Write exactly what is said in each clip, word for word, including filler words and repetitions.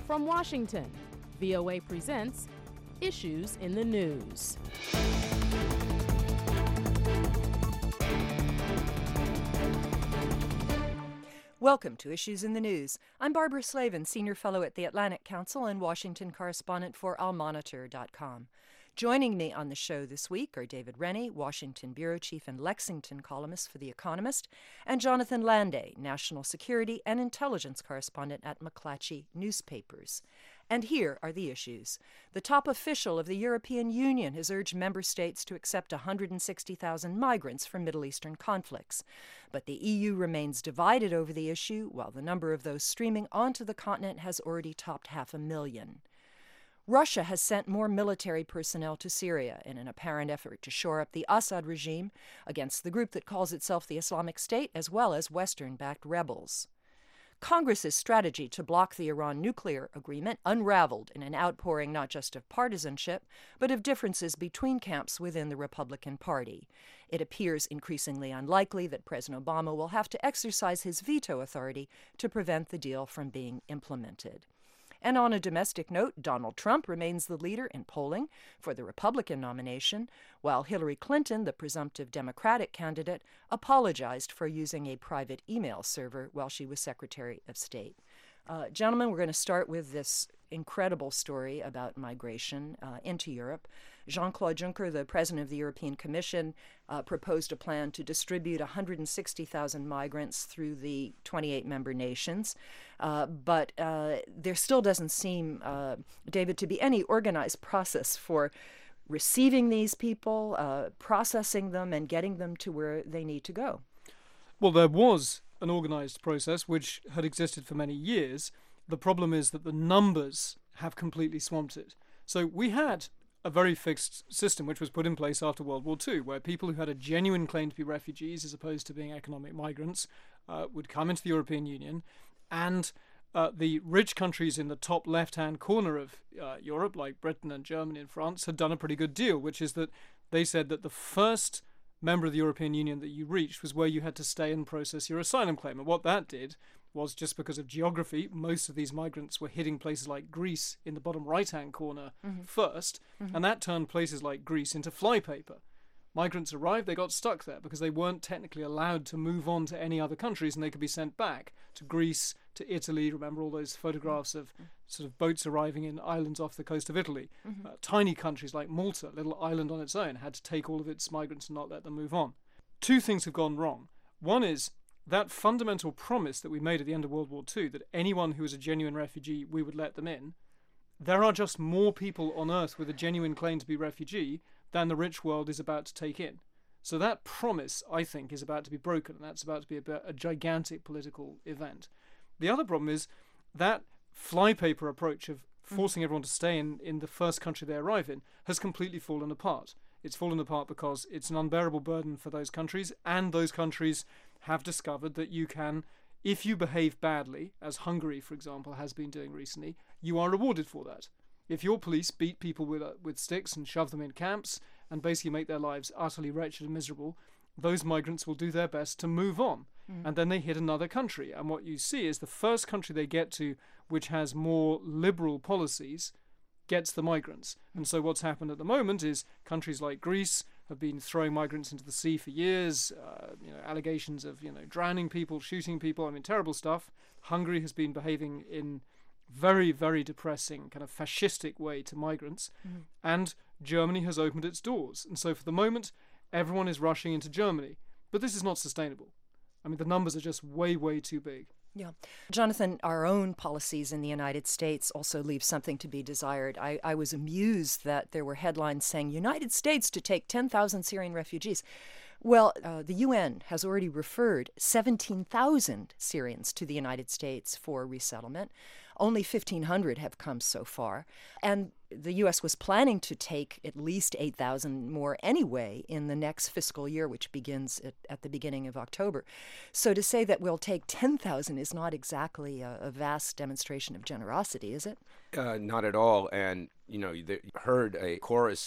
From Washington, V O A presents Issues in the News. Welcome to Issues in the News. I'm Barbara Slavin, Senior Fellow at the Atlantic Council and Washington correspondent for almonitor dot com. Joining me on the show this week are David Rennie, Washington Bureau Chief and Lexington columnist for The Economist, and Jonathan Landay, National Security and Intelligence Correspondent at McClatchy Newspapers. And here are the issues. The top official of the European Union has urged member states to accept one hundred sixty thousand migrants from Middle Eastern conflicts. But the E U remains divided over the issue, while the number of those streaming onto the continent has already topped half a million. Russia has sent more military personnel to Syria in an apparent effort to shore up the Assad regime against the group that calls itself the Islamic State, as well as Western-backed rebels. Congress's strategy to block the Iran nuclear agreement unraveled in an outpouring not just of partisanship, but of differences between camps within the Republican Party. It appears increasingly unlikely that President Obama will have to exercise his veto authority to prevent the deal from being implemented. And on a domestic note, Donald Trump remains the leader in polling for the Republican nomination, while Hillary Clinton, the presumptive Democratic candidate, apologized for using a private email server while she was Secretary of State. Uh, gentlemen, we're going to start with this incredible story about migration uh, into Europe. Jean-Claude Juncker, the president of the European Commission, uh, proposed a plan to distribute one hundred sixty thousand migrants through the twenty-eight member nations. Uh, but uh, there still doesn't seem, uh, David, to be any organized process for receiving these people, uh, processing them, and getting them to where they need to go. Well, there was an organized process which had existed for many years. The problem is that the numbers have completely swamped it. So we had a very fixed system which was put in place after World War Two, where people who had a genuine claim to be refugees as opposed to being economic migrants uh, would come into the European Union, and uh, the rich countries in the top left-hand corner of uh, Europe, like Britain and Germany and France, had done a pretty good deal, which is that they said that the first member of the European Union that you reached was where you had to stay and process your asylum claim. And what that did was, just because of geography, most of these migrants were hitting places like Greece in the bottom right-hand corner mm-hmm. first, mm-hmm. and that turned places like Greece into flypaper. Migrants arrived, they got stuck there because they weren't technically allowed to move on to any other countries, and they could be sent back to Greece, to Italy. Remember all those photographs of sort of boats arriving in islands off the coast of Italy. Mm-hmm. Uh, tiny countries like Malta, a little island on its own, had to take all of its migrants and not let them move on. Two things have gone wrong. One is that fundamental promise that we made at the end of World War Two, that anyone who was a genuine refugee, we would let them in. There are just more people on Earth with a genuine claim to be refugee than the rich world is about to take in. So that promise, I think, is about to be broken, and that's about to be a, a gigantic political event. The other problem is that flypaper approach of forcing everyone to stay in, in the first country they arrive in has completely fallen apart. It's fallen apart because it's an unbearable burden for those countries, and those countries have discovered that you can, if you behave badly, as Hungary, for example, has been doing recently, you are rewarded for that. If your police beat people with uh, with sticks and shove them in camps and basically make their lives utterly wretched and miserable, those migrants will do their best to move on. Mm. And then they hit another country. And what you see is the first country they get to, which has more liberal policies, gets the migrants. And so what's happened at the moment is countries like Greece have been throwing migrants into the sea for years, uh, you know, allegations of, you know, drowning people, shooting people, I mean, terrible stuff. Hungary has been behaving in very, very depressing, kind of fascistic way to migrants. Mm-hmm. And Germany has opened its doors. And so for the moment, everyone is rushing into Germany. But this is not sustainable. I mean, the numbers are just way, way too big. Yeah. Jonathan, our own policies in the United States also leave something to be desired. I, I was amused that there were headlines saying, United States to take ten thousand Syrian refugees. Well, uh, the U N has already referred seventeen thousand Syrians to the United States for resettlement. Only fifteen hundred have come so far. And the U S was planning to take at least eight thousand more anyway in the next fiscal year, which begins at, at the beginning of October. So to say that we'll take ten thousand is not exactly a, a vast demonstration of generosity, is it? Uh, not at all. And, you know, you heard a chorus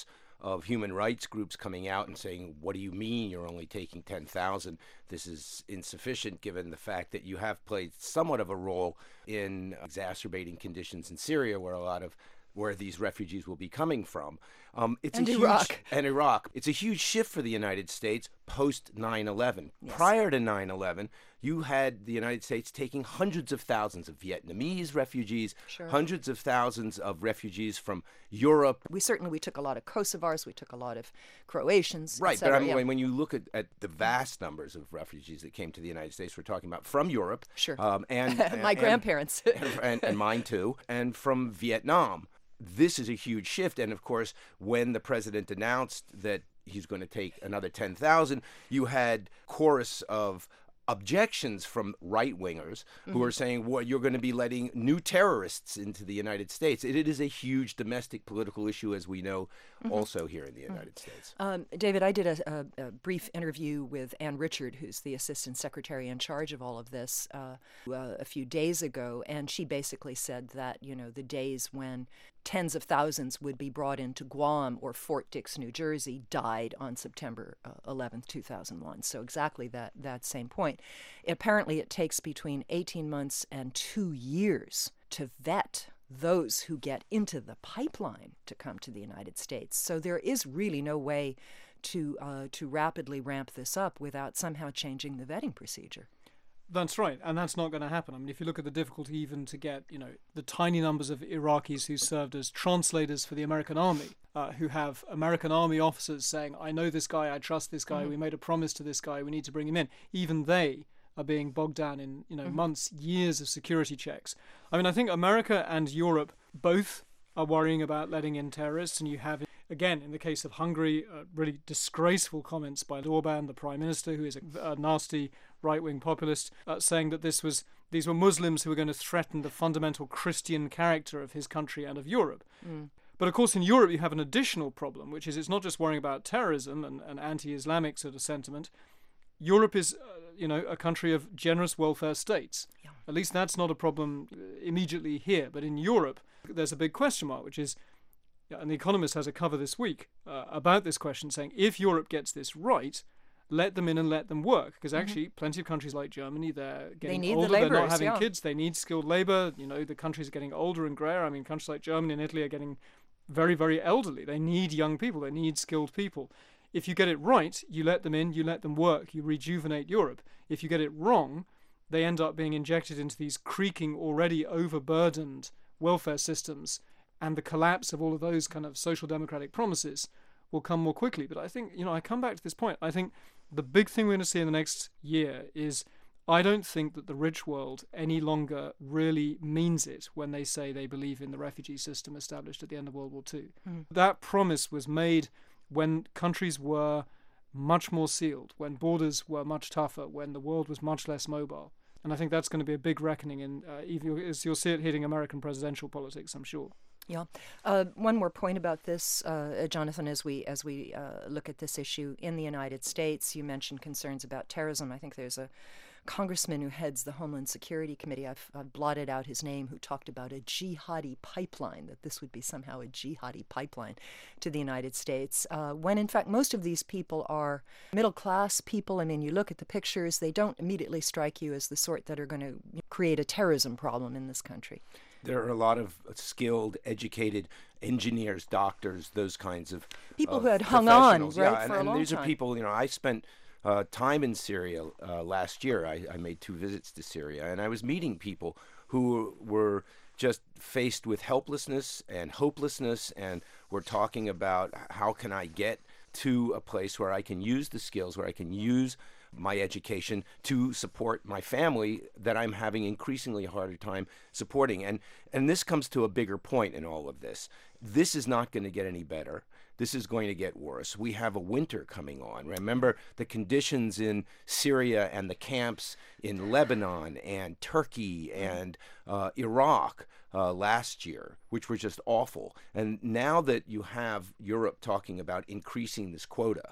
of human rights groups coming out and saying, what do you mean you're only taking ten thousand? This is insufficient given the fact that you have played somewhat of a role in exacerbating conditions in Syria, where a lot of where these refugees will be coming from. Um, it's and a Iraq. Huge, and Iraq. It's a huge shift for the United States post nine eleven. Yes. Prior to nine eleven, you had the United States taking hundreds of thousands of Vietnamese refugees, Sure. hundreds of thousands of refugees from Europe. We certainly, we took a lot of Kosovars, we took a lot of Croatians, et Right, but cetera, I mean, yeah. when, when you look at, at the vast numbers of refugees that came to the United States, we're talking about from Europe. Sure. Um, and, My and- grandparents. and, and, and mine too, and from Vietnam. This is a huge shift. And of course, when the president announced that he's going to take another ten thousand, you had chorus of objections from right-wingers who Mm-hmm. are saying, well, you're going to be letting new terrorists into the United States. It, it is a huge domestic political issue, as we know, Mm-hmm. also here in the United States. Um, David, I did a, a, a brief interview with Ann Richard, who's the assistant secretary in charge of all of this, uh, uh, a few days ago, and she basically said that, you know, the days when tens of thousands would be brought into Guam or Fort Dix, New Jersey, died on September uh, eleventh, two thousand one. So exactly that, that same point. Apparently, it takes between eighteen months and two years to vet those who get into the pipeline to come to the United States. So there is really no way to uh, to rapidly ramp this up without somehow changing the vetting procedure. That's right, and that's not going to happen. I mean, if you look at the difficulty even to get, you know, the tiny numbers of Iraqis who served as translators for the American army, uh, who have American army officers saying, I know this guy, I trust this guy, Mm-hmm. we made a promise to this guy, we need to bring him in. Even they are being bogged down in, you know, Mm-hmm. months, years of security checks. I mean, I think America and Europe both are worrying about letting in terrorists, and you have, again, in the case of Hungary, uh, really disgraceful comments by Orban, the prime minister, who is a, a nasty right-wing populist, uh, saying that this was these were Muslims who were going to threaten the fundamental Christian character of his country and of Europe. Mm. But of course, in Europe, you have an additional problem, which is it's not just worrying about terrorism and, and anti-Islamic sort of sentiment. Europe is, uh, you know, a country of generous welfare states. Yeah. At least that's not a problem uh, immediately here. But in Europe, there's a big question mark, which is, yeah, and The Economist has a cover this week uh, about this question, saying if Europe gets this right, let them in and let them work. Because actually, plenty of countries like Germany, they're getting need the older, they're not labourers, having yeah. kids, they need skilled labour. You know, the countries are getting older and greyer. I mean, countries like Germany and Italy are getting very, very elderly. They need young people, they need skilled people. If you get it right, you let them in, you let them work, you rejuvenate Europe. If you get it wrong, they end up being injected into these creaking, already overburdened welfare systems, and the collapse of all of those kind of social democratic promises will come more quickly. But I think, you know, I come back to this point. I think the big thing we're going to see in the next year is I don't think that the rich world any longer really means it when they say they believe in the refugee system established at the end of World War Two. Mm. That promise was made when countries were much more sealed, when borders were much tougher, when the world was much less mobile. And I think that's going to be a big reckoning, in, uh, even as you'll see it hitting American presidential politics, I'm sure. Yeah. Uh, one more point about this, uh, Jonathan, as we as we uh, look at this issue in the United States, you mentioned concerns about terrorism. I think there's a congressman who heads the Homeland Security Committee, I've, I've blotted out his name, who talked about a jihadi pipeline, that this would be somehow a jihadi pipeline to the United States, uh, when in fact most of these people are middle-class people. I mean, you look at the pictures, they don't immediately strike you as the sort that are going to create a terrorism problem in this country. There are a lot of skilled, educated engineers, doctors, those kinds of people of who had hung on, right, yeah, and, for a and long these time. are people, you know, I spent uh, time in Syria uh, last year. I, I made two visits to Syria, and I was meeting people who were just faced with helplessness and hopelessness, and were talking about how can I get to a place where I can use the skills, where I can use my education to support my family that I'm having increasingly harder time supporting. And and this comes to a bigger point in all of this. This is not going to get any better. This is going to get worse. We have a winter coming on. Remember the conditions in Syria and the camps in Lebanon and Turkey and uh, Iraq uh, last year, which were just awful. And now that you have Europe talking about increasing this quota,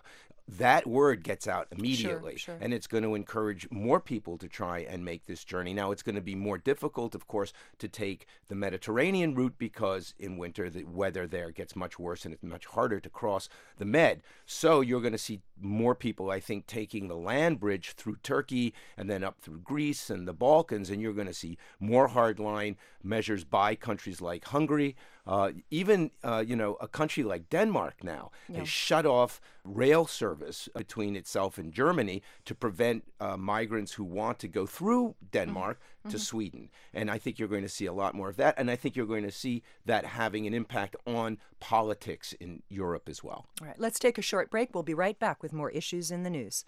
that word gets out immediately. Sure, sure. And it's going to encourage more people to try and make this journey. Now, it's going to be more difficult, of course, to take the Mediterranean route because in winter the weather there gets much worse and it's much harder to cross the Med. So you're going to see more people, I think, taking the land bridge through Turkey and then up through Greece and the Balkans, and you're going to see more hardline measures by countries like Hungary. Uh, even, uh, you know, a country like Denmark now Yeah. has shut off rail service between itself and Germany to prevent uh, migrants who want to go through Denmark Mm-hmm. to Sweden. And I think you're going to see a lot more of that. And I think you're going to see that having an impact on politics in Europe as well. All right, let's take a short break. We'll be right back with more issues in the news.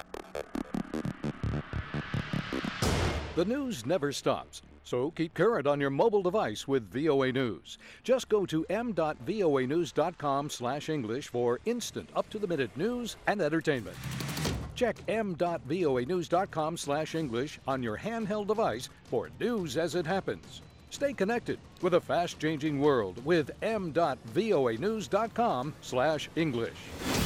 The news never stops, so keep current on your mobile device with V O A News. Just go to m dot voa news dot com slash English for instant, up-to-the-minute news and entertainment. Check m dot voa news dot com slash English on your handheld device for news as it happens. Stay connected with a fast-changing world with m dot voa news dot com slash English.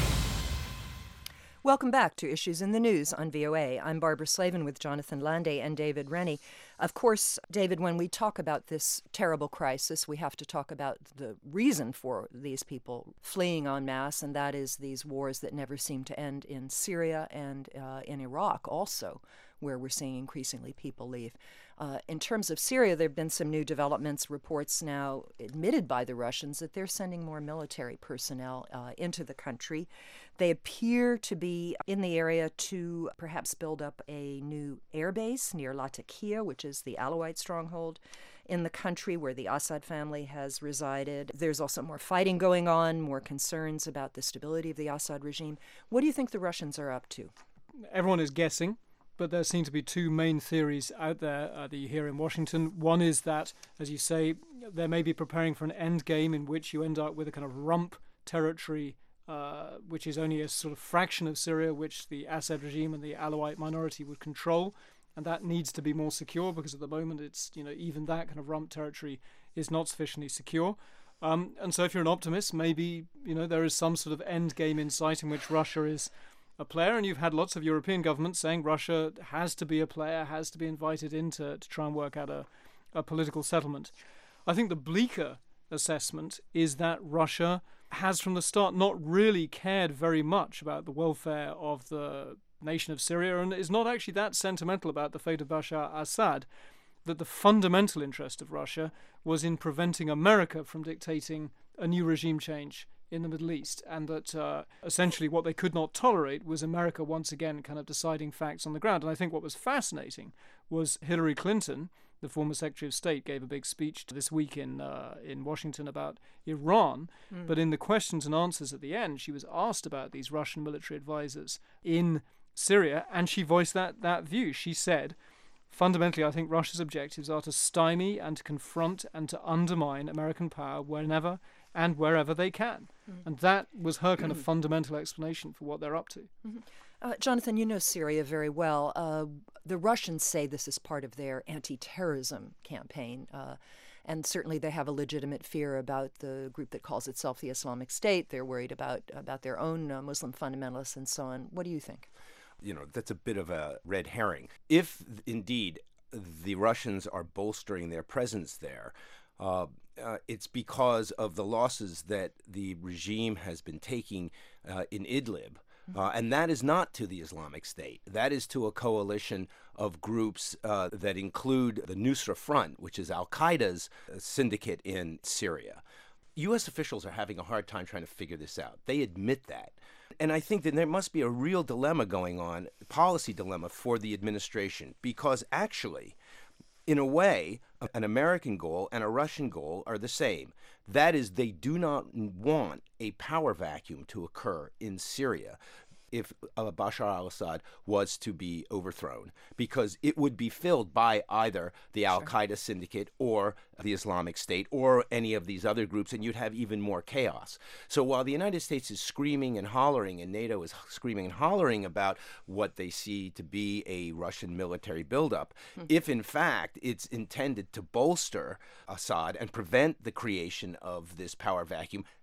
Welcome back to Issues in the News on V O A. I'm Barbara Slavin with Jonathan Landay and David Rennie. Of course, David, when we talk about this terrible crisis, we have to talk about the reason for these people fleeing en masse, and that is these wars that never seem to end in Syria and uh, in Iraq also, where we're seeing increasingly people leave. Uh, in terms of Syria, there have been some new developments, reports now admitted by the Russians that they're sending more military personnel uh, into the country. They appear to be in the area to perhaps build up a new air base near Latakia, which is the Alawite stronghold in the country where the Assad family has resided. There's also more fighting going on, more concerns about the stability of the Assad regime. What do you think the Russians are up to? Everyone is guessing, but there seem to be two main theories out there uh, that you hear in Washington. One is that, as you say, they may be preparing for an end game in which you end up with a kind of rump territory, uh, which is only a sort of fraction of Syria, which the Assad regime and the Alawite minority would control. And that needs to be more secure because at the moment it's, you know, even that kind of rump territory is not sufficiently secure. Um, and so if you're an optimist, maybe, you know, there is some sort of end game in sight in which Russia is a player, and you've had lots of European governments saying Russia has to be a player, has to be invited in to, to try and work out a, a political settlement. I think the bleaker assessment is that Russia has from the start not really cared very much about the welfare of the nation of Syria and is not actually that sentimental about the fate of Bashar al-Assad, that the fundamental interest of Russia was in preventing America from dictating a new regime change in the Middle East, and that uh, essentially what they could not tolerate was America once again kind of deciding facts on the ground. And I think what was fascinating was Hillary Clinton, the former Secretary of State, gave a big speech this week in uh, in Washington about Iran, mm. but in the questions and answers at the end, she was asked about these Russian military advisors in Syria, and she voiced that that view. She said, fundamentally, I think Russia's objectives are to stymie and to confront and to undermine American power whenever and wherever they can. Mm. And that was her kind of fundamental explanation for what they're up to. Mm-hmm. Uh, Jonathan, you know Syria very well. Uh, the Russians say this is part of their anti-terrorism campaign, uh, and certainly they have a legitimate fear about the group that calls itself the Islamic State. They're worried about, about their own uh, Muslim fundamentalists and so on. What do you think? You know, that's a bit of a red herring. If, indeed, the Russians are bolstering their presence there, uh, uh, it's because of the losses that the regime has been taking uh, in Idlib. Uh, and that is not to the Islamic State. That is to a coalition of groups uh, that include the Nusra Front, which is al-Qaeda's syndicate in Syria. U S officials are having a hard time trying to figure this out. They admit that. And I think that there must be a real dilemma going on, policy dilemma for the administration, because actually, in a way, an American goal and a Russian goal are the same. That is, they do not want a power vacuum to occur in Syria if uh, Bashar al-Assad was to be overthrown, because it would be filled by either the Sure. al-Qaeda syndicate or the Islamic State or any of these other groups, and you'd have even more chaos. So while the United States is screaming and hollering, and NATO is screaming and hollering about what they see to be a Russian military buildup, hmm. if in fact it's intended to bolster Assad and prevent the creation of this power vacuum,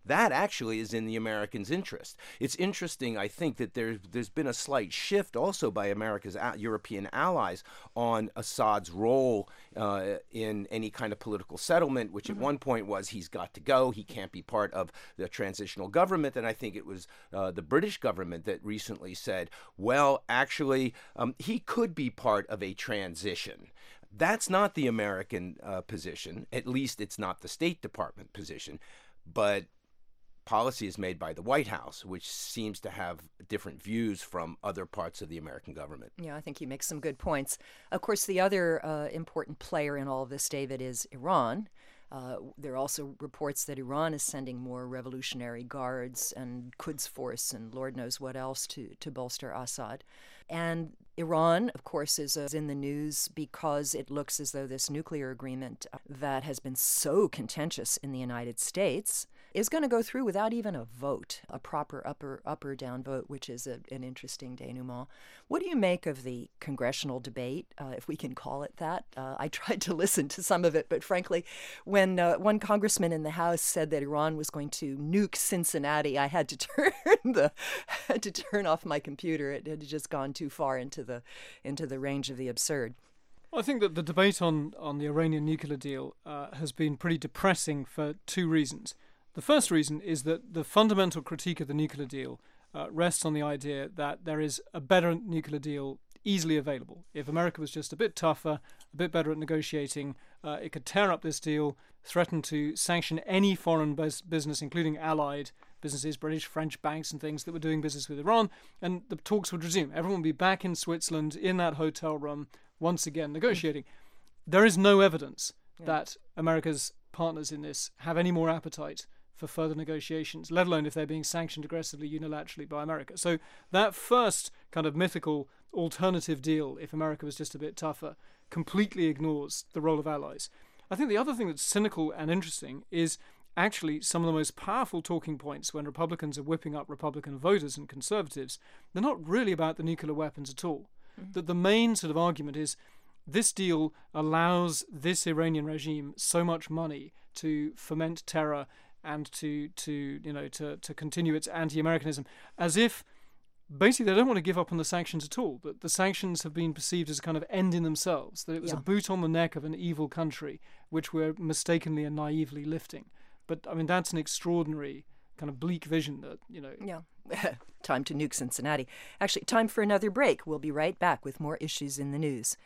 that actually is in the Americans' interest. It's interesting, I think, that there's, there's been a slight shift also by America's a- European allies on Assad's role uh, in any kind of political settlement, which mm-hmm. at one point was he's got to go, he can't be part of the transitional government. And I think it was uh, the British government that recently said, well, actually, um, he could be part of a transition. That's not the American uh, position. At least it's not the State Department position. But policy is made by the White House, which seems to have different views from other parts of the American government. Yeah, I think you make some good points. Of course, the other uh, important player in all of this, David, is Iran. Uh, there are also reports that Iran is sending more Revolutionary Guards and Quds Force and Lord knows what else to, to bolster Assad. And Iran, of course, is, uh, is in the news because it looks as though this nuclear agreement uh, that has been so contentious in the United States is going to go through without even a vote, a proper upper up or down vote, which is a, an interesting denouement. What do you make of the congressional debate, uh, if we can call it that? Uh, I tried to listen to some of it, but frankly, when uh, one congressman in the House said that Iran was going to nuke Cincinnati, I had to turn the had to turn off my computer. It had just gone too far into the into the range of the absurd. I think that the debate on, on the Iranian nuclear deal uh, has been pretty depressing for two reasons. The first reason is that the fundamental critique of the nuclear deal uh, rests on the idea that there is a better nuclear deal easily available. If America was just a bit tougher, a bit better at negotiating, uh, it could tear up this deal, threaten to sanction any foreign bus- business, including allied businesses, British, French banks and things that were doing business with Iran, and the talks would resume. Everyone would be back in Switzerland in that hotel room once again negotiating. Mm. There is no evidence yeah. that America's partners in this have any more appetite for further negotiations, let alone if they're being sanctioned aggressively unilaterally by America. So that first kind of mythical alternative deal, if America was just a bit tougher, completely ignores the role of allies. I think the other thing that's cynical and interesting is actually some of the most powerful talking points when Republicans are whipping up Republican voters and conservatives. They're not really about the nuclear weapons at all. Mm-hmm. That the main sort of argument is this deal allows this Iranian regime so much money to foment terror and to, to you know, to, to continue its anti-Americanism, as if basically they don't want to give up on the sanctions at all, that the sanctions have been perceived as a kind of end in themselves, that it was yeah. a boot on the neck of an evil country, which we're mistakenly and naively lifting. But, I mean, that's an extraordinary kind of bleak vision that, you know... Yeah. Time to nuke Cincinnati. Actually, time for another break. We'll be right back with more issues in the news.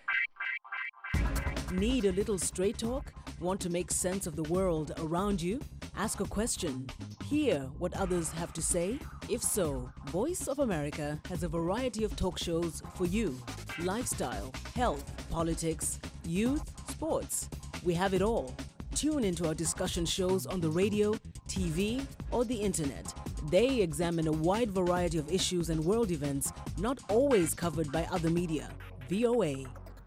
Need a little straight talk? Want to make sense of the world around you? Ask a question. Hear what others have to say? If so, Voice of America has a variety of talk shows for you. Lifestyle, health, politics, youth, sports. We have it all. Tune into our discussion shows on the radio, T V, or the internet. They examine a wide variety of issues and world events not always covered by other media. V O A.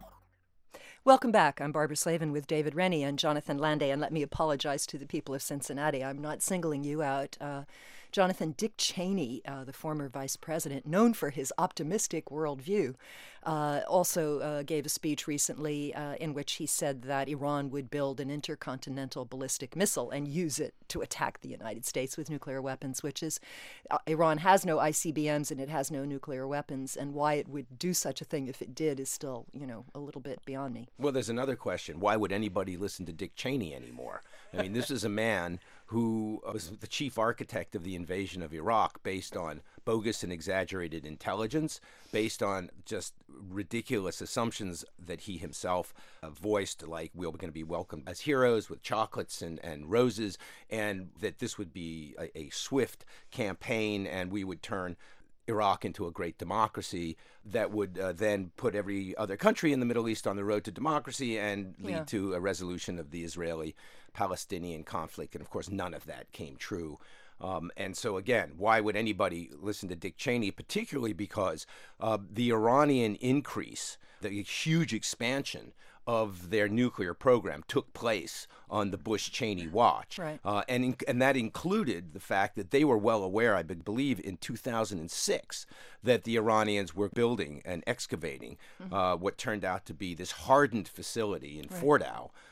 Welcome back. I'm Barbara Slavin with David Rennie and Jonathan Landay, and let me apologize to the people of Cincinnati. I'm not singling you out. Uh, Jonathan, Dick Cheney, uh, the former vice president, known for his optimistic worldview, uh, also uh, gave a speech recently uh, in which he said that Iran would build an intercontinental ballistic missile and use it to attack the United States with nuclear weapons, which is, uh, Iran has no I C B Ms and it has no nuclear weapons, and why it would do such a thing if it did is still, you know, a little bit beyond me. Well, there's another question. Why would anybody listen to Dick Cheney anymore? I mean, this is a man who was the chief architect of the invasion of Iraq based on bogus and exaggerated intelligence, based on just ridiculous assumptions that he himself uh, voiced, like we're going to be welcomed as heroes with chocolates and, and roses, and that this would be a, a swift campaign and we would turn Iraq into a great democracy that would uh, then put every other country in the Middle East on the road to democracy and lead yeah. to a resolution of the Israeli-Palestinian conflict. And of course, none of that came true. Um, and so again, why would anybody listen to Dick Cheney, particularly because uh, the Iranian increase, the huge expansion of their nuclear program took place on the Bush-Cheney watch. Right. Uh, and in, and that included the fact that they were well aware, I believe, in two thousand six, that the Iranians were building and excavating mm-hmm. uh, what turned out to be this hardened facility in right. Fordow,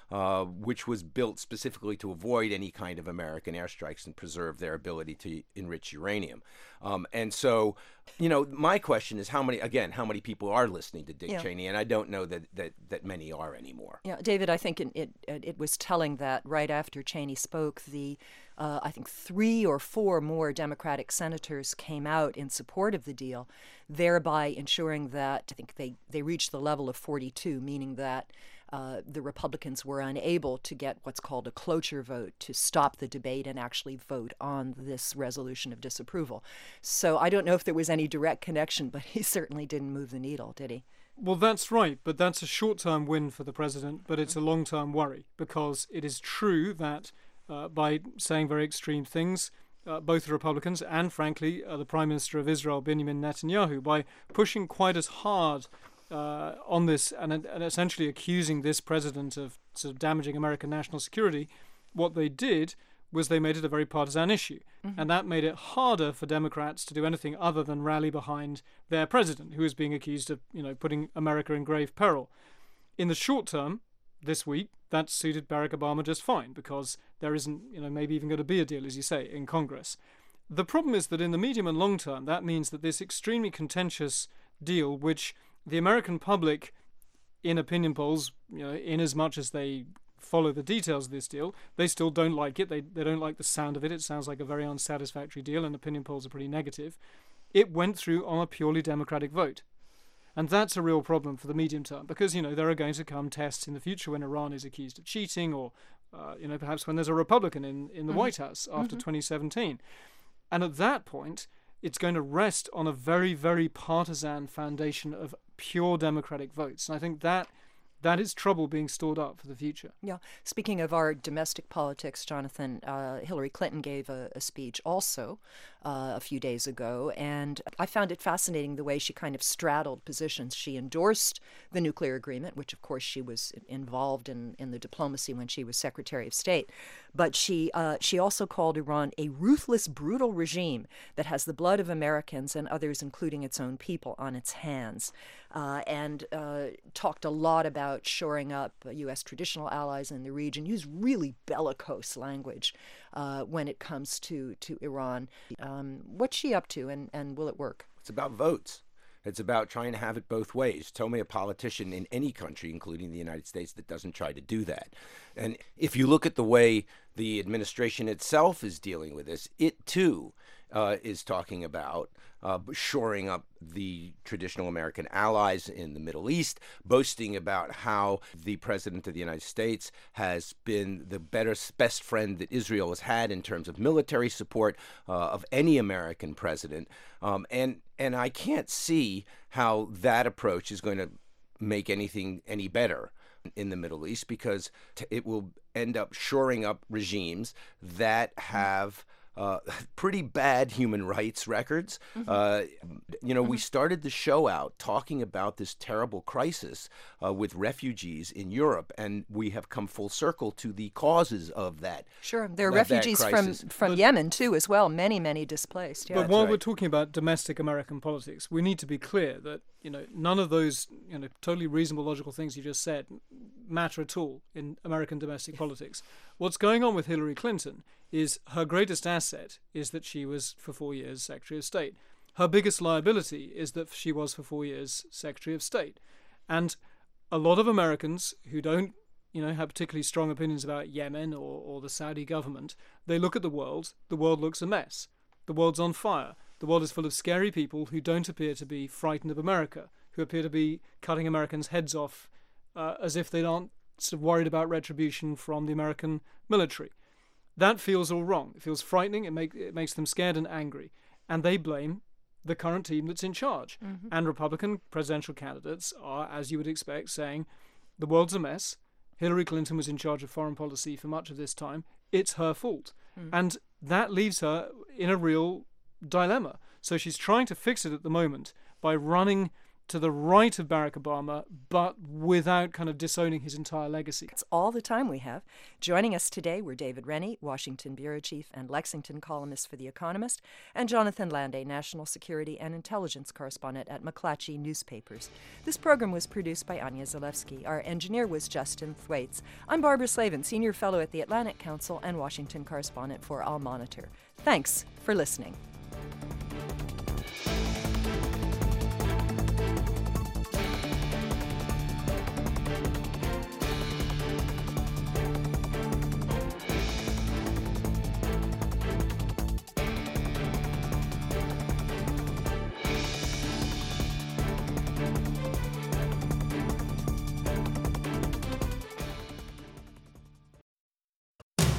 uh, which was built specifically to avoid any kind of American airstrikes and preserve their ability to enrich uranium. Um, and so, you know, my question is how many, again, how many people are listening to Dick Yeah. Cheney? And I don't know that, that, that many are anymore. Yeah, David, I think it, it, it was telling that right after Cheney spoke, the uh, I think three or four more Democratic senators came out in support of the deal, thereby ensuring that I think they, they reached the level of forty-two, meaning that uh, the Republicans were unable to get what's called a cloture vote to stop the debate and actually vote on this resolution of disapproval. So I don't know if there was any direct connection, but he certainly didn't move the needle, did he? Well, that's right, but that's a short-term win for the president, but it's a long-term worry, because it is true that uh, by saying very extreme things, uh, both the Republicans and, frankly, uh, the Prime Minister of Israel, Benjamin Netanyahu, by pushing quite as hard uh, on this and, and essentially accusing this president of sort of damaging American national security, what they did was they made it a very partisan issue. Mm-hmm. And that made it harder for Democrats to do anything other than rally behind their president, who is being accused of, you know, putting America in grave peril. In the short term, this week, that suited Barack Obama just fine, because there isn't, you know, maybe even going to be a deal, as you say, in Congress. The problem is that in the medium and long term, that means that this extremely contentious deal, which the American public, in opinion polls, you know, in as much as they follow the details of this deal, they still don't like it. They they don't like the sound of it. It sounds like a very unsatisfactory deal, and opinion polls are pretty negative. It went through on a purely Democratic vote. And that's a real problem for the medium term, because, you know, there are going to come tests in the future when Iran is accused of cheating, or, uh, you know, perhaps when there's a Republican in, in the mm-hmm. White House after mm-hmm. twenty seventeen. And at that point, it's going to rest on a very, very partisan foundation of pure Democratic votes. And I think that that is trouble being stored up for the future. Yeah. Speaking of our domestic politics, Jonathan, uh, Hillary Clinton gave a, a speech also uh, a few days ago, and I found it fascinating the way she kind of straddled positions. She endorsed the nuclear agreement, which of course she was involved in, in the diplomacy when she was Secretary of State, but she uh, she also called Iran a ruthless, brutal regime that has the blood of Americans and others, including its own people, on its hands, uh, and uh, talked a lot about shoring up U S traditional allies in the region, used really bellicose language uh, when it comes to, to Iran. Um, what's she up to, and, and will it work? It's about votes. It's about trying to have it both ways. Tell me a politician in any country, including the United States, that doesn't try to do that. And if you look at the way the administration itself is dealing with this, it too uh, is talking about uh, shoring up the traditional American allies in the Middle East, boasting about how the President of the United States has been the better, best friend that Israel has had in terms of military support uh, of any American president. Um, and, and I can't see how that approach is going to make anything any better in the Middle East, because t- it will end up shoring up regimes that have Uh, pretty bad human rights records. Mm-hmm. Uh, you know, mm-hmm. we started the show out talking about this terrible crisis uh, with refugees in Europe, and we have come full circle to the causes of that. Sure, there are refugees from, from Yemen, too, as well. Many, many displaced. Yeah. But while right. we're talking about domestic American politics, we need to be clear that, you know, none of those, you know, totally reasonable, logical things you just said matter at all in American domestic politics. What's going on with Hillary Clinton is her greatest asset is that she was for four years Secretary of State. Her biggest liability is that she was for four years Secretary of State. And a lot of Americans who don't, you know, have particularly strong opinions about Yemen or, or the Saudi government, they look at the world, the world looks a mess. The world's on fire. The world is full of scary people who don't appear to be frightened of America, who appear to be cutting Americans' heads off uh, as if they aren't sort of worried about retribution from the American military. That feels all wrong. It feels frightening. It, make, it makes them scared and angry. And they blame the current team that's in charge. Mm-hmm. And Republican presidential candidates are, as you would expect, saying, the world's a mess. Hillary Clinton was in charge of foreign policy for much of this time. It's her fault. Mm. And that leaves her in a real dilemma. So she's trying to fix it at the moment by running to the right of Barack Obama, but without kind of disowning his entire legacy. That's all the time we have. Joining us today were David Rennie, Washington bureau chief and Lexington columnist for The Economist, and Jonathan Landay, national security and intelligence correspondent at McClatchy Newspapers. This program was produced by Anya Zalewski. Our engineer was Justin Thwaites. I'm Barbara Slavin, senior fellow at the Atlantic Council and Washington correspondent for Al Monitor. Thanks for listening.